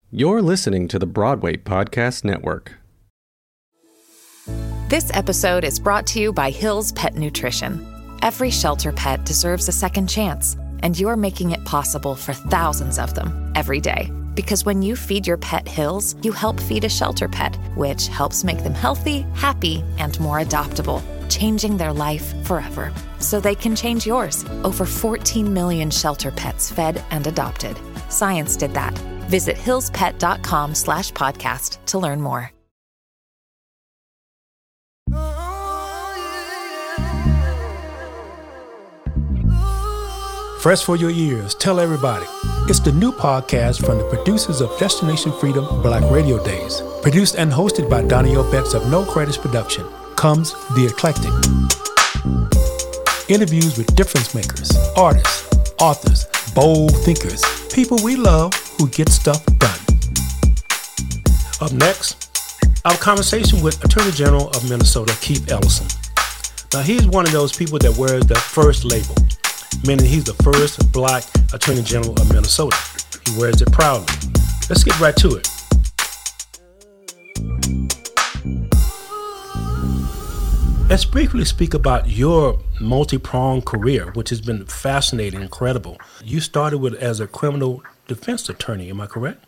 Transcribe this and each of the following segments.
You're listening to the Broadway Podcast Network. This episode is brought to you by Hill's Pet Nutrition. Every shelter pet deserves a second chance, and you're making it possible for thousands of them every day. Because when you feed your pet Hill's, you help feed a shelter pet, which helps make them healthy, happy, and more adoptable, changing their life forever. So they can change yours. Over 14 million shelter pets fed and adopted. Science did that. Visit hillspet.com/podcast to learn more. Fresh for your ears, tell everybody. It's the new podcast from the producers of Destination Freedom Black Radio Days. Produced and hosted by Donnie L. Becks of No Credits Production. Comes The Eclectic. Interviews with difference makers, artists, authors, bold thinkers, people we love who get stuff done. Up next, our conversation with Attorney General of Minnesota, Keith Ellison. Now, he's one of those people that wears the first label, meaning he's the first Black Attorney General of Minnesota. He wears it proudly. Let's get right to it. Let's briefly speak about your multi-pronged career, which has been fascinating, incredible. You started as a criminal defense attorney, am I correct?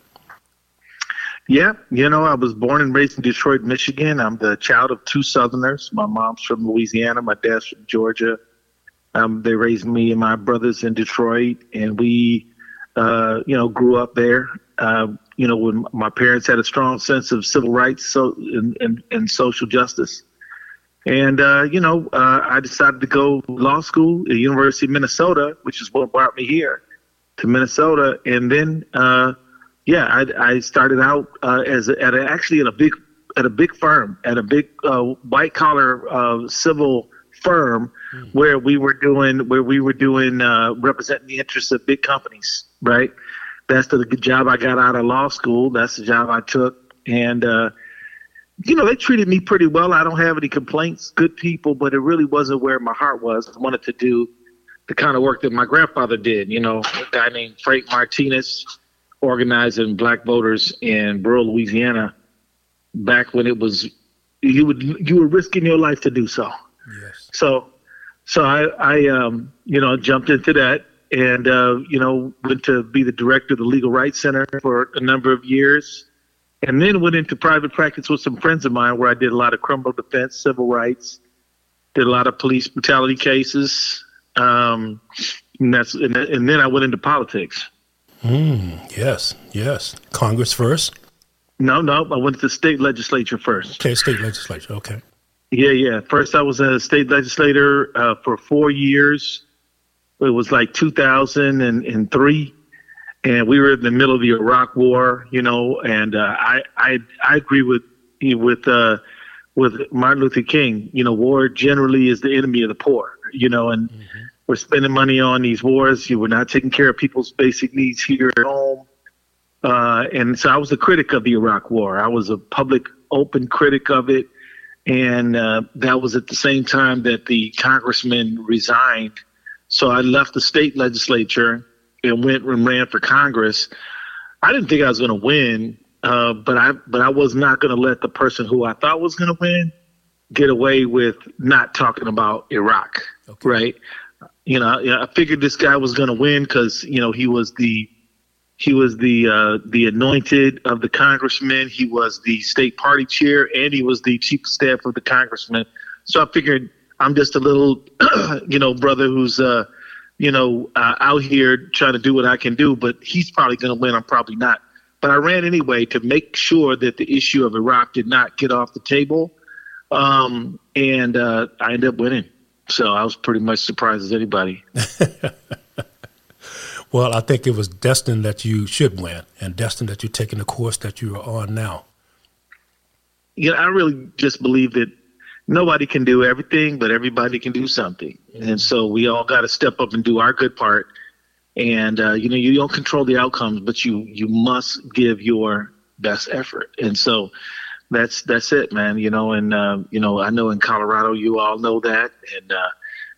Yeah, I was born and raised in Detroit, Michigan. I'm the child of two Southerners. My mom's from Louisiana, my dad's from Georgia. They raised me and my brothers in Detroit, and we, grew up there. When my parents had a strong sense of civil rights and social justice. And, I decided to go to law school at the University of Minnesota, which is what brought me here to Minnesota. And then, I started out at a big firm, at a big white collar civil firm where we were doing representing the interests of big companies. Right. That's the job I got out of law school. That's the job I took. And, they treated me pretty well. I don't have any complaints, good people, but it really wasn't where my heart was. I wanted to do the kind of work that my grandfather did. A guy named Frank Martinez, organizing black voters in rural Louisiana back when it was, you were risking your life to do so. Yes. So I jumped into that and, went to be the director of the Legal Rights Center for a number of years. And then went into private practice with some friends of mine where I did a lot of criminal defense, civil rights, did a lot of police brutality cases. And then I went into politics. Yes. Congress first? No, I went to the state legislature first. Okay, state legislature, okay. Yeah. First I was a state legislator for 4 years. It was like 2003. And we were in the middle of the Iraq War, and I agree with Martin Luther King. War generally is the enemy of the poor, and we're spending money on these wars. We're not taking care of people's basic needs here at home. And so I was a critic of the Iraq War. I was a public, open critic of it. And that was at the same time that the congressman resigned. So I left the state legislature and went and ran for Congress. I didn't think I was going to win, but I was not going to let the person who I thought was going to win get away with not talking about Iraq, okay. Right? I figured this guy was going to win because he was the anointed of the congressman. He was the state party chair, and he was the chief of staff of the congressman. So I figured I'm just a little, brother who's out here trying to do what I can do, but he's probably going to win. I'm probably not. But I ran anyway to make sure that the issue of Iraq did not get off the table. And I ended up winning. So I was pretty much surprised as anybody. Well, I think it was destined that you should win and destined that you're taking the course that you are on now. I really just believe that nobody can do everything, but everybody can do something. Mm-hmm. And so we all got to step up and do our good part. And, you don't control the outcomes, but you must give your best effort. And so that's it, man. I know in Colorado, you all know that. And,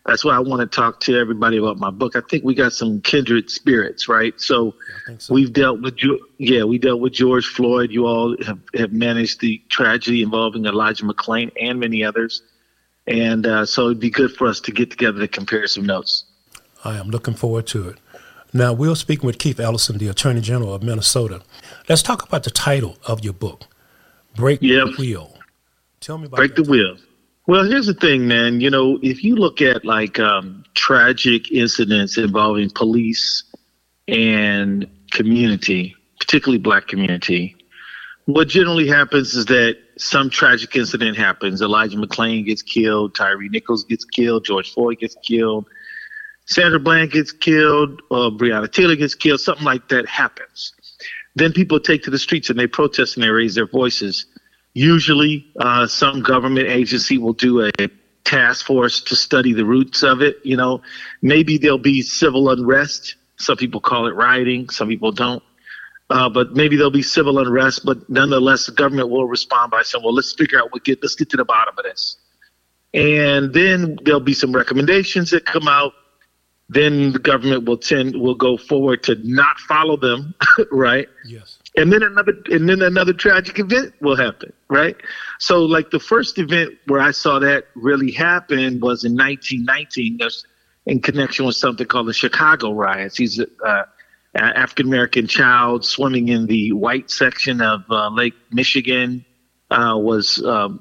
That's why I want to talk to everybody about my book. I think we got some kindred spirits, right? So, I think so. we've dealt with George Floyd. You all have managed the tragedy involving Elijah McClain and many others. And so it'd be good for us to get together to compare some notes. I am looking forward to it. Now, we're speaking with Keith Ellison, the Attorney General of Minnesota. Let's talk about the title of your book, Break the Wheel. Tell me about Break the Wheel. Well, here's the thing, man. You know, if you look at like tragic incidents involving police and community, particularly black community, what generally happens is that some tragic incident happens. Elijah McClain gets killed, Tyree Nichols gets killed, George Floyd gets killed, Sandra Bland gets killed, Breonna Taylor gets killed, something like that happens. Then people take to the streets and they protest and they raise their voices. Usually, some government agency will do a task force to study the roots of it. You know, maybe there'll be civil unrest. Some people call it rioting. Some people don't. But maybe there'll be civil unrest. But nonetheless, the government will respond by saying, well, let's figure out let's get to the bottom of this. And then there'll be some recommendations that come out. Then the government will go forward to not follow them, right? Yes. And then another tragic event will happen, right? So like the first event where I saw that really happen was in 1919 in connection with something called the Chicago riots. He's an African-American child swimming in the white section of Lake Michigan, was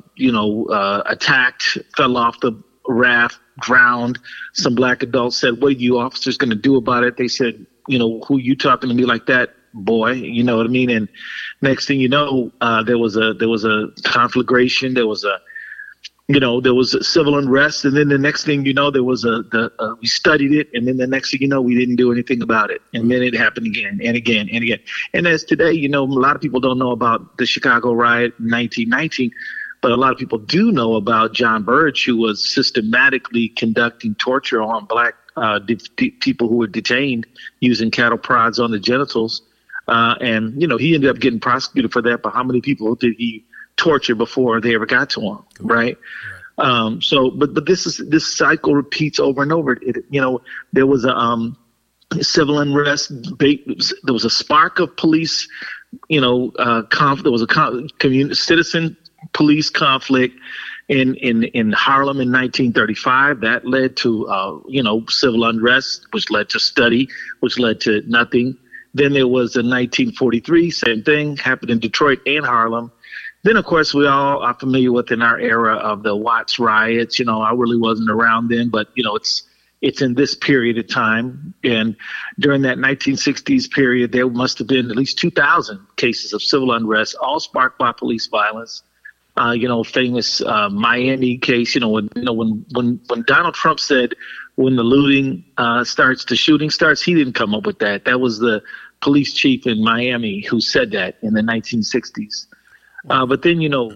attacked, fell off the raft, drowned. Some black adults said, what are you officers going to do about it? They said, who you talking to me like that, boy? You know what I mean? And next thing you know, there was a conflagration. There was a civil unrest. And then the next thing you know, there was we studied it. And then the next thing you know, we didn't do anything about it. And then it happened again and again and again. And as today, a lot of people don't know about the Chicago riot in 1919. But a lot of people do know about John Burge, who was systematically conducting torture on black people who were detained using cattle prods on the genitals. And he ended up getting prosecuted for that. But how many people did he torture before they ever got to him? Right. But this cycle repeats over and over. There was a civil unrest. There was a spark of police. There was a citizen police conflict in Harlem in 1935 that led to civil unrest, which led to study, which led to nothing. Then there was in 1943, same thing happened in Detroit and Harlem. Then of course we all are familiar with in our era of the Watts riots. I really wasn't around then, but it's in this period of time. And during that 1960s period, there must have been at least 2,000 cases of civil unrest, all sparked by police violence. Famous Miami case, when Donald Trump said when the looting starts, the shooting starts, he didn't come up with that. That was the police chief in Miami who said that in the 1960s. But then,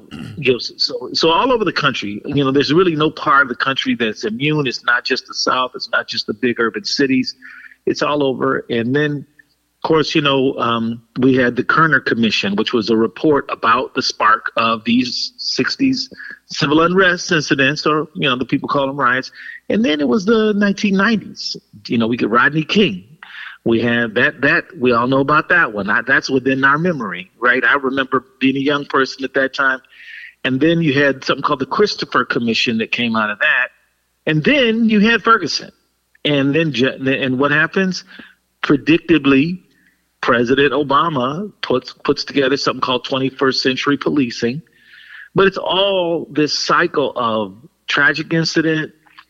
so all over the country, there's really no part of the country that's immune. It's not just the South. It's not just the big urban cities. It's all over. And then, of course, we had the Kerner Commission, which was a report about the spark of these 60s civil unrest incidents, or, the people call them riots. And then it was the 1990s. We get Rodney King. We had that we all know about that one. That's within our memory, right? I remember being a young person at that time. And then you had something called the Christopher Commission that came out of that. And then you had Ferguson. And what happens? Predictably, President Obama puts together something called 21st Century Policing. But it's all this cycle of tragic incident,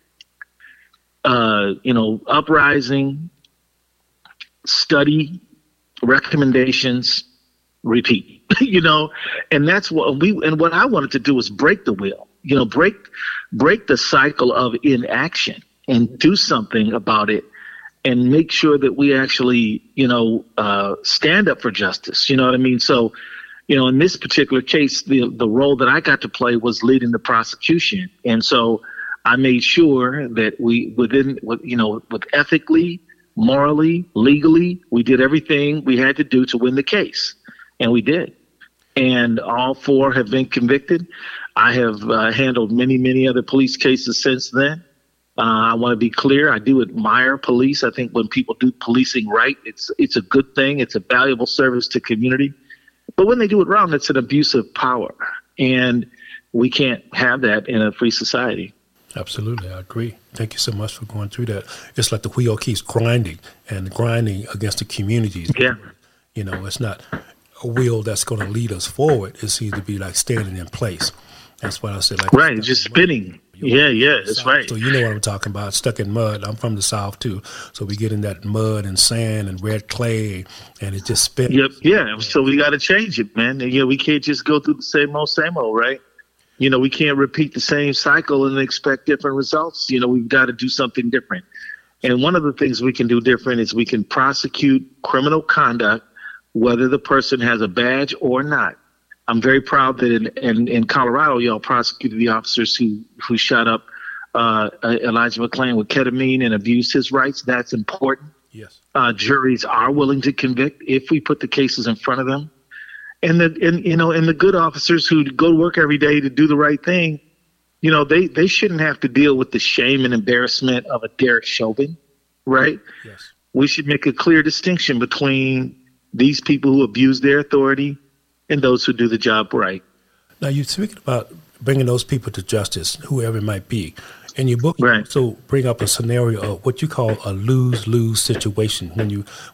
uprising, study, recommendations, repeat, and that's what what I wanted to do was break the wheel, break the cycle of inaction and do something about it and make sure that we actually, stand up for justice. You know what I mean? So, in this particular case, the role that I got to play was leading the prosecution. And so I made sure that with ethically, morally, legally, we did everything we had to do to win the case. And we did. And all four have been convicted. I have handled many, many other police cases since then. I want to be clear. I do admire police. I think when people do policing right, it's a good thing. It's a valuable service to community. But when they do it wrong, it's an abuse of power. And we can't have that in a free society. Absolutely, I agree. Thank you so much for going through that. It's like the wheel keeps grinding and grinding against the communities. Yeah. You know, it's not a wheel that's going to lead us forward. It seems to be like standing in place. That's what I said. Like, right, it's just spinning. Yeah, that's right. So you know what I'm talking about. Stuck in mud. I'm from the South too. So we get in that mud and sand and red clay, and it just spins. Yep. Yeah. So we got to change it, man. And, we can't just go through the same old, right? We can't repeat the same cycle and expect different results. We've got to do something different. And one of the things we can do different is we can prosecute criminal conduct, whether the person has a badge or not. I'm very proud that in Colorado, y'all prosecuted the officers who shot up Elijah McClain with ketamine and abused his rights. That's important. Yes. Juries are willing to convict if we put the cases in front of them. And the good officers who go to work every day to do the right thing, they shouldn't have to deal with the shame and embarrassment of a Derek Chauvin, right? Yes. We should make a clear distinction between these people who abuse their authority and those who do the job right. Now, you're speaking about bringing those people to justice, whoever it might be. In your book, right. You also bring up a scenario of what you call a lose-lose situation when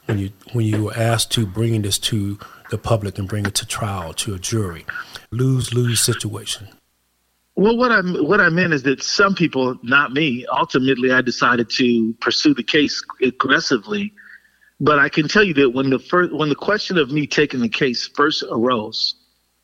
you were asked to bring this to the public and bring it to trial, to a jury. Lose-lose situation. Well, what I meant is that some people, not me, ultimately I decided to pursue the case aggressively. But I can tell you that when the question of me taking the case first arose,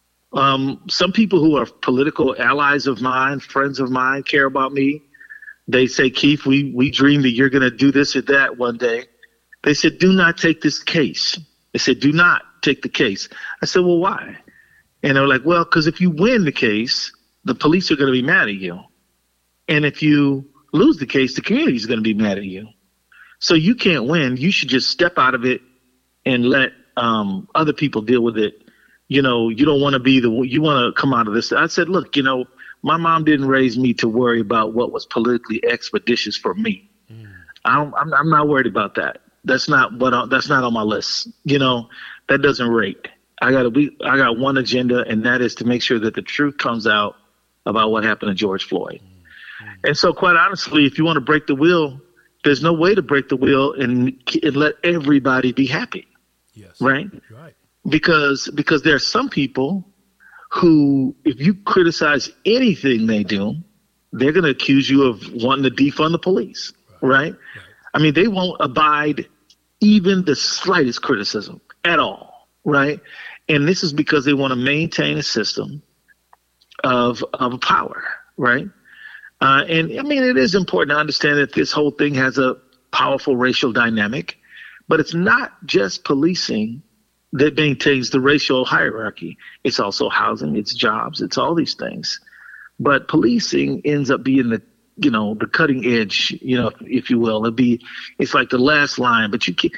some people who are political allies of mine, friends of mine, care about me. They say, Keith, we dream that you're going to do this or that one day. They said, do not take this case. They said, do not take the case. I said, well, why? And they're like, well, because if you win the case, the police are going to be mad at you. And if you lose the case, the community is going to be mad at you. So you can't win. You should just step out of it and let other people deal with it. You don't want to be you want to come out of this. I said, look, my mom didn't raise me to worry about what was politically expeditious for me. I'm not worried about that. That's not on my list. That doesn't rate. I got one agenda, and that is to make sure that the truth comes out about what happened to George Floyd. And so quite honestly, if you want to break the wheel, there's no way to break the wheel and let everybody be happy. Yes. Right? Right. Because there are some people who, if you criticize anything they do, they're going to accuse you of wanting to defund the police. Right? I mean, they won't abide even the slightest criticism at all. Right? And this is because they want to maintain a system of power. Right? And I mean, it is important to understand that this whole thing has a powerful racial dynamic, but it's not just policing that maintains the racial hierarchy. It's also housing, it's jobs, it's all these things. But policing ends up being the cutting edge, if you will. It's like the last line, but you can't.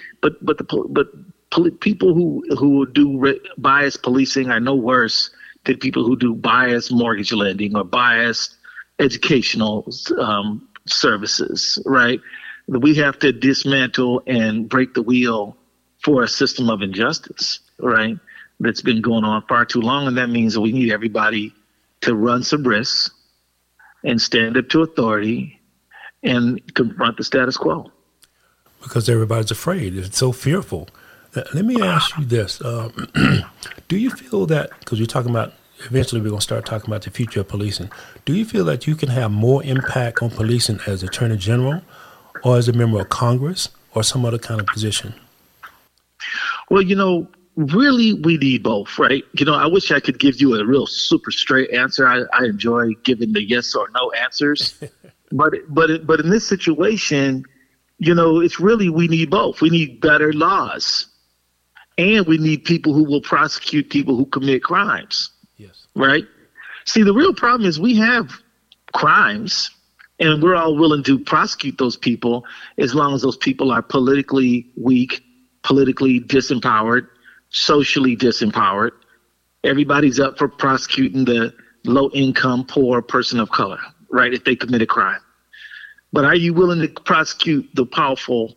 People who do biased policing are no worse than people who do biased mortgage lending or biased educational services, right? We have to dismantle and break the wheel for a system of injustice, right? That's been going on far too long. And that means that we need everybody to run some risks and stand up to authority and confront the status quo. Because everybody's afraid. It's so fearful. Let me ask you this. Do you feel that, because you're talking about, eventually we're going to start talking about the future of policing. Do you feel that you can have more impact on policing as Attorney General or as a member of Congress or some other kind of position? Well, really we need both, right? I wish I could give you a real super straight answer. I enjoy giving the yes or no answers. but in this situation, it's really we need both. We need better laws. And we need people who will prosecute people who commit crimes. Yes. Right? See, the real problem is we have crimes and we're all willing to prosecute those people as long as those people are politically weak, politically disempowered, socially disempowered. Everybody's up for prosecuting the low income, poor person of color, right? If they commit a crime. But are you willing to prosecute the powerful,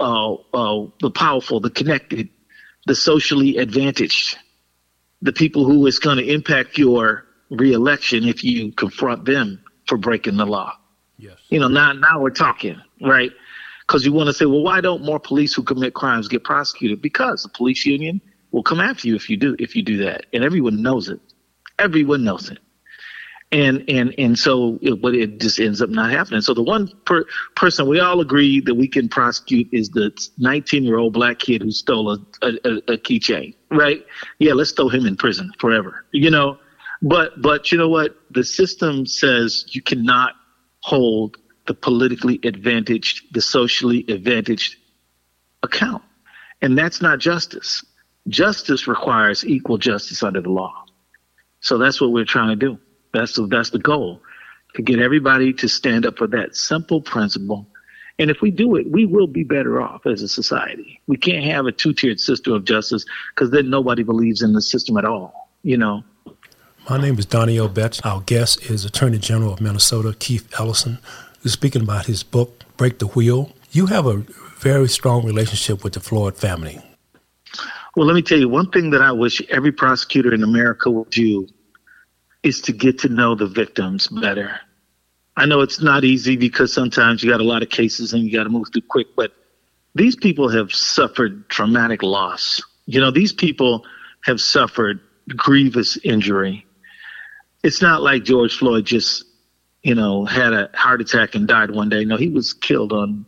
the connected, the socially advantaged, the people who is going to impact your reelection if you confront them for breaking the law? Yes. Now we're talking, right? Because you want to say, well, why don't more police who commit crimes get prosecuted? Because the police union will come after you if you do that, and everyone knows it. Everyone knows it. And so it just ends up not happening. So the one person we all agree that we can prosecute is the 19-year-old black kid who stole a keychain, right? Yeah, let's throw him in prison forever, But you know what? The system says you cannot hold the politically advantaged, the socially advantaged account. And that's not justice. Justice requires equal justice under the law. So that's what we're trying to do. That's the goal, to get everybody to stand up for that simple principle. And if we do it, we will be better off as a society. We can't have a two-tiered system of justice, because then nobody believes in the system at all, My name is Donnie L. Betts. Our guest is Attorney General of Minnesota, Keith Ellison, who's speaking about his book, Break the Wheel. You have a very strong relationship with the Floyd family. Well, let me tell you, one thing that I wish every prosecutor in America would do is to get to know the victims better. I know it's not easy, because sometimes you got a lot of cases and you got to move through quick, but these people have suffered traumatic loss. These people have suffered grievous injury. It's not like George Floyd just, had a heart attack and died one day. No, he was killed on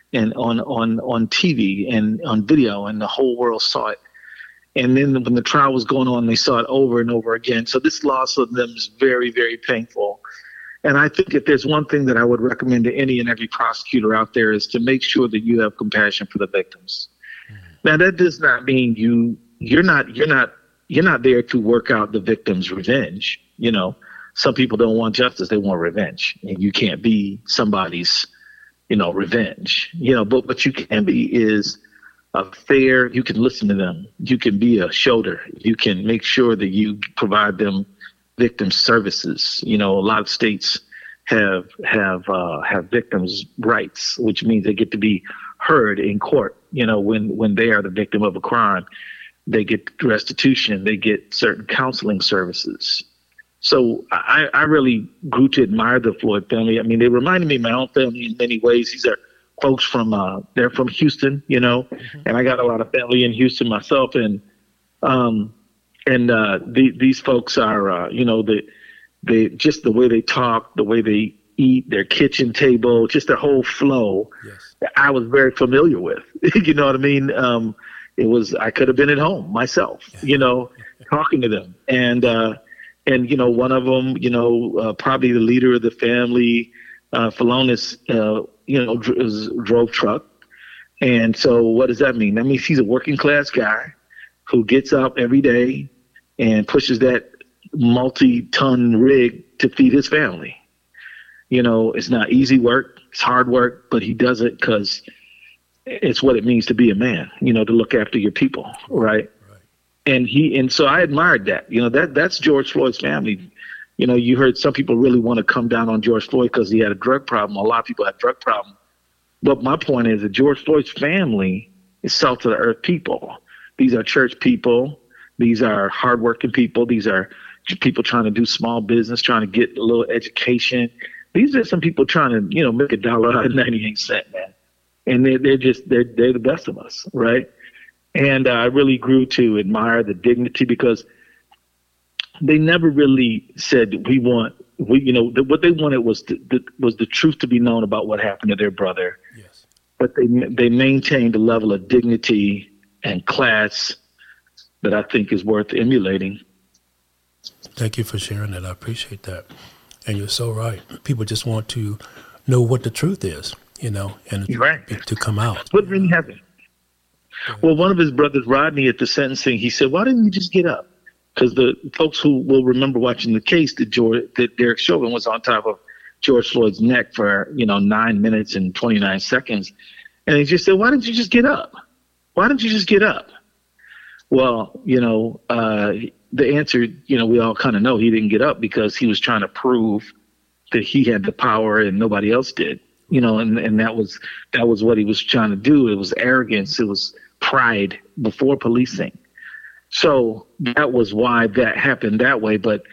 TV and on video, and the whole world saw it. And then when the trial was going on, they saw it over and over again. So this loss of them is very, very painful. And I think if there's one thing that I would recommend to any and every prosecutor out there, is to make sure that you have compassion for the victims. Mm-hmm. Now, that does not mean you're not there to work out the victim's revenge. Some people don't want justice; they want revenge, and you can't be somebody's, revenge. But what you can be is you can listen to them. You can be a shoulder. You can make sure that you provide them victim services. A lot of states have victims' rights, which means they get to be heard in court. When they are the victim of a crime, they get restitution. They get certain counseling services. So I really grew to admire the Floyd family. I mean, they reminded me of my own family in many ways. These are folks they're from Houston, mm-hmm. and I got a lot of family in Houston myself. And these folks are, they just the way they talk, the way they eat, their kitchen table, just their whole flow. Yes. I was very familiar with, you know what I mean? I could have been at home myself, talking to them. And one of them, probably the leader of the family, Phalonis, drove truck. And so what does that mean? That means he's a working class guy who gets up every day and pushes that multi-ton rig to feed his family. It's not easy work. It's hard work, but he does it because it's what it means to be a man, to look after your people. Right. And so I admired that, that's George Floyd's family. You heard some people really want to come down on George Floyd because he had a drug problem. A lot of people have drug problem. But my point is that George Floyd's family is salt of the earth people. These are church people. These are hardworking people. These are people trying to do small business, trying to get a little education. These are some people trying to, make $1 out of 98 cents, man. And they're the best of us, right? And I really grew to admire the dignity, because they never really said what they wanted was the truth to be known about what happened to their brother. Yes. But they maintained a level of dignity and class that I think is worth emulating. Thank you for sharing that. I appreciate that. And you're so right. People just want to know what the truth is, and right. to come out. What really happened? Well, one of his brothers, Rodney, at the sentencing, he said, "Why didn't you just get up?" Because the folks who will remember watching the case, that Derek Chauvin was on top of George Floyd's neck for 9 minutes and 29 seconds, and he just said, "Why didn't you just get up? Why didn't you just get up?" Well, the answer, we all kind of know he didn't get up because he was trying to prove that he had the power and nobody else did. and that was what he was trying to do. It was arrogance. It was pride before policing. So that was why that happened that way. But,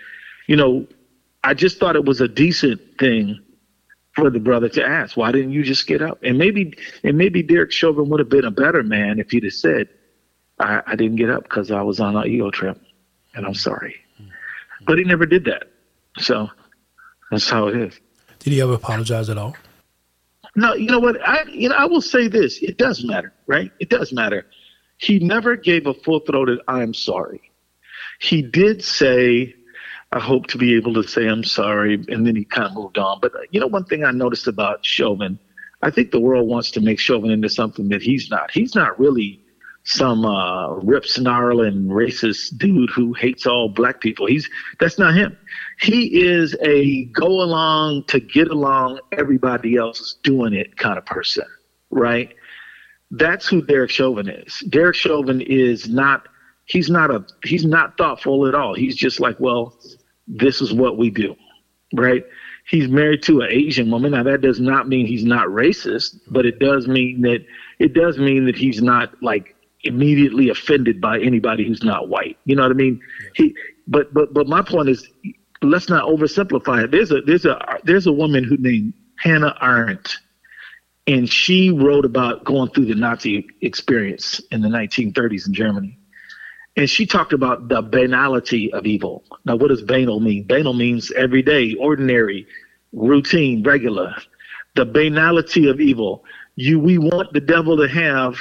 I just thought it was a decent thing for the brother to ask, why didn't you just get up? And maybe Derek Chauvin would have been a better man if he'd have said, I didn't get up because I was on an ego trip and I'm sorry. But he never did that. So that's how it is. Did he ever apologize at all? No, you know what? I will say this. It does matter, right? It does matter. He never gave a full-throated, I'm sorry. He did say, I hope to be able to say I'm sorry, and then he kind of moved on. But one thing I noticed about Chauvin, I think the world wants to make Chauvin into something that he's not. He's not really some rip-snarling racist dude who hates all black people. That's not him. He is a go along to get along, everybody else is doing it kind of person, right? That's who Derek Chauvin is. Derek Chauvin is not. He's not thoughtful at all. He's just like, well, this is what we do, right? He's married to an Asian woman. Now that does not mean he's not racist, but it does mean that he's not like immediately offended by anybody who's not white. You know what I mean? But my point is, let's not oversimplify it. There's a woman who named Hannah Arendt, and she wrote about going through the Nazi experience in the 1930s in Germany. And she talked about the banality of evil. Now, what does banal mean? Banal means everyday, ordinary, routine, regular. The banality of evil. We want the devil to have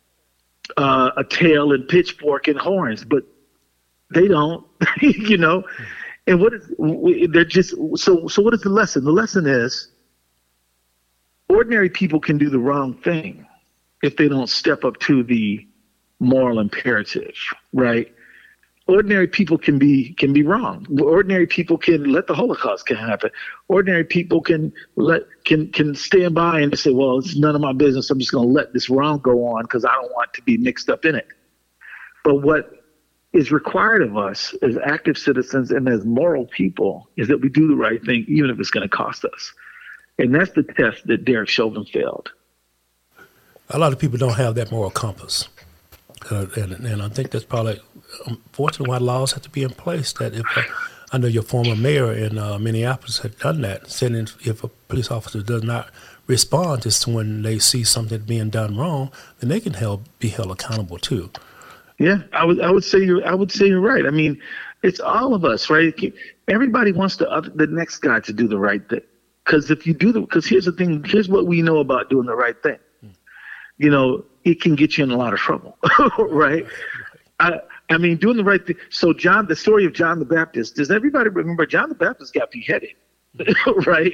a tail and pitchfork and horns, but they don't, And they're just, so what is the lesson? The lesson is ordinary people can do the wrong thing if they don't step up to the moral imperative, right? Ordinary people can be wrong. Ordinary people can let the Holocaust can happen. Ordinary people can stand by and say, well, it's none of my business. I'm just going to let this wrong go on because I don't want to be mixed up in it. But what is required of us as active citizens and as moral people is that we do the right thing, even if it's going to cost us. And that's the test that Derek Chauvin failed. A lot of people don't have that moral compass. And I think that's probably, unfortunately, why laws have to be in place. That if I know your former mayor in Minneapolis had done that, saying if a police officer does not respond to when they see something being done wrong, then they can be held accountable too. Yeah, I would say you're right. I mean, it's all of us, right? Everybody wants the next guy to do the right thing. Because here's the thing. Here's what we know about doing the right thing. It can get you in a lot of trouble, right? I mean, doing the right thing. So the story of John the Baptist, does everybody remember John the Baptist got beheaded, right?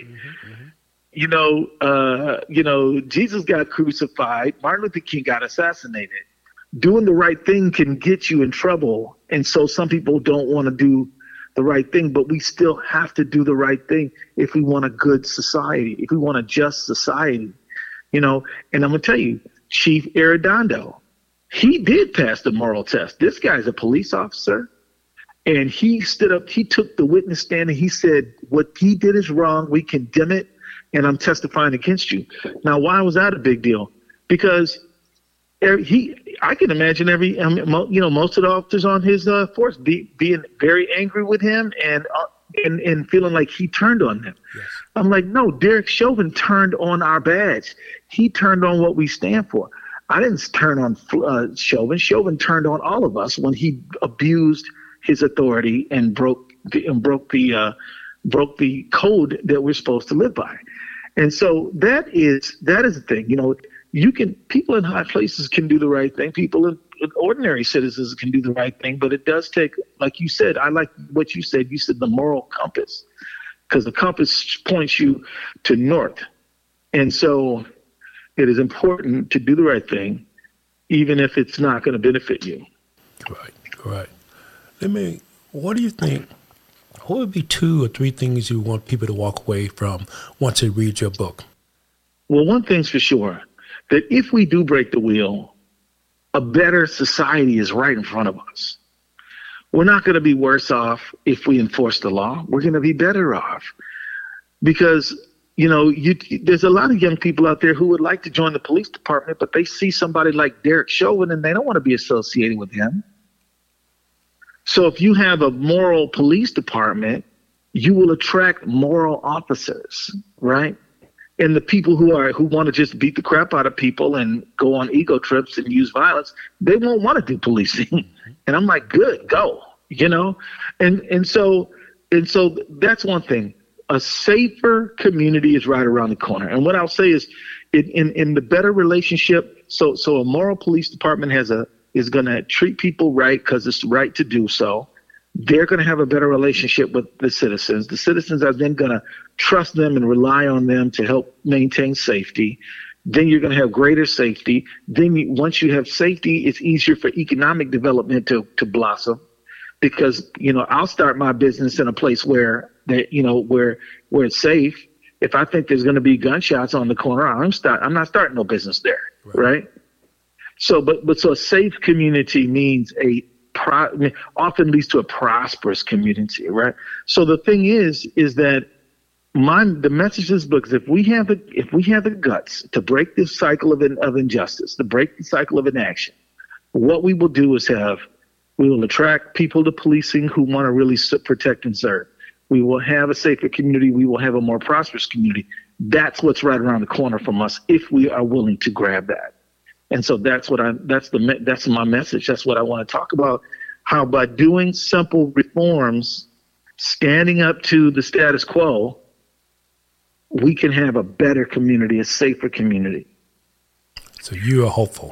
Mm-hmm. Jesus got crucified. Martin Luther King got assassinated. Doing the right thing can get you in trouble. And so some people don't want to do the right thing, but we still have to do the right thing if we want a good society, if we want a just society, and I'm going to tell you, Chief Arredondo, he did pass the moral test. This guy's a police officer, and he stood up, he took the witness stand, and he said, what he did is wrong, we condemn it, and I'm testifying against you. Now, why was that a big deal? Because I can imagine most of the officers on his force being very angry with him and feeling like he turned on them. Yes. I'm like, no, Derek Chauvin turned on our badge. He turned on what we stand for. I didn't turn on Chauvin. Chauvin turned on all of us when he abused his authority and broke the code that we're supposed to live by. And so that is the thing. People in high places can do the right thing. People in ordinary citizens can do the right thing, but it does take, like you said, I like what you said. You said the moral compass, because the compass points you to north. And so it is important to do the right thing, even if it's not going to benefit you. Right. What do you think, what would be 2 or 3 things you want people to walk away from once they read your book? Well, one thing's for sure, that if we do break the wheel, a better society is right in front of us. We're not going to be worse off if we enforce the law. We're going to be better off, because there's a lot of young people out there who would like to join the police department, but they see somebody like Derek Chauvin and they don't want to be associated with him. So if you have a moral police department, you will attract moral officers, right? And the people who want to just beat the crap out of people and go on ego trips and use violence, they won't want to do policing. And I'm like, good, go, And so that's one thing. A safer community is right around the corner. And what I'll say is in the better relationship, so a moral police department is going to treat people right because it's right to do so. They're going to have a better relationship with the citizens. The citizens are then going to trust them and rely on them to help maintain safety. Then you're going to have greater safety. Then once you have safety, it's easier for economic development to blossom. Because, I'll start my business in a place where it's safe. If I think there's going to be gunshots on the corner, I'm not starting no business there, right? So a safe community means often leads to a prosperous community, right? So the thing is that the message of this book is if we have the guts to break this cycle of injustice, to break the cycle of inaction, what we will do is we will attract people to policing who want to really protect and serve. We will have a safer community. We will have a more prosperous community. That's what's right around the corner from us if we are willing to grab that. And so that's my message. That's what I want to talk about. How by doing simple reforms, standing up to the status quo, we can have a better community, a safer community. So you are hopeful.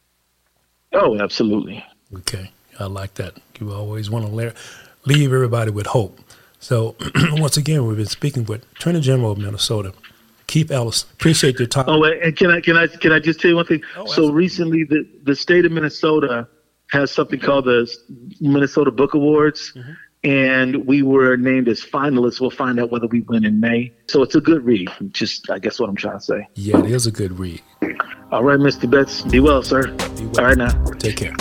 Oh, absolutely. Okay. I like that. You always want to leave everybody with hope. So once again, we've been speaking with Attorney General of Minnesota, Keith Ellis. Appreciate your time. Oh, and can I just tell you one thing? So recently, the state of Minnesota has something called the Minnesota Book Awards, and we were named as finalists. We'll find out whether we win in May. So it's a good read. Just, I guess what I'm trying to say. Yeah, it is a good read. All right, Mr. Betts. Be well, sir. Be well. All right, now. Take care.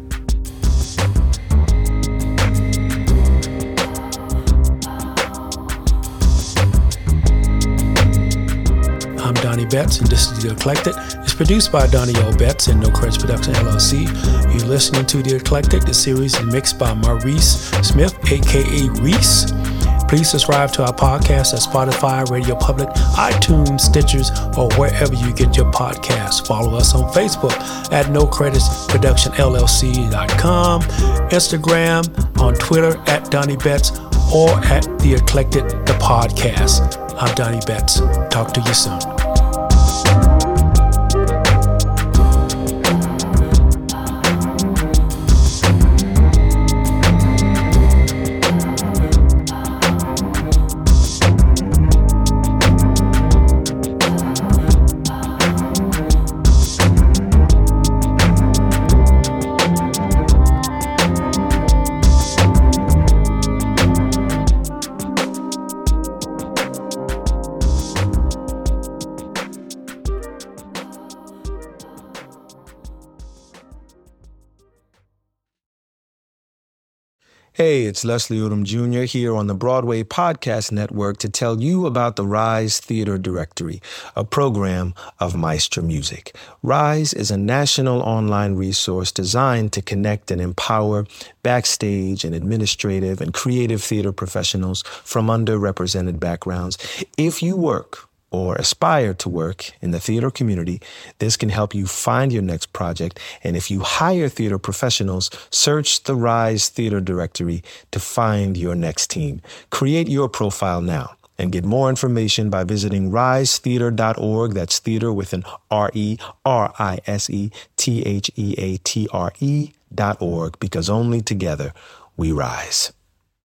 I'm Donnie Betts, and this is The Eclectic. It's produced by Donnie L. Betts and No Credits Production, LLC. You're listening to The Eclectic. The series is mixed by Maurice Smith, a.k.a. Reese. Please subscribe to our podcast at Spotify, Radio Public, iTunes, Stitchers, or wherever you get your podcasts. Follow us on Facebook at No Credits Production, LLC.com, Instagram, on Twitter at Donnie Betts, or at The Eclectic, the podcast. I'm Donnie Betts. Talk to you soon. Hey, it's Leslie Odom Jr. here on the Broadway Podcast Network to tell you about the Rise Theater Directory, a program of Maestro Music. Rise is a national online resource designed to connect and empower backstage and administrative and creative theater professionals from underrepresented backgrounds. If you work or aspire to work in the theater community, this can help you find your next project. And if you hire theater professionals, search the Rise Theater Directory to find your next team. Create your profile now and get more information by visiting risetheater.org. That's theater with an RERISETHEATRE.org, because only together we rise.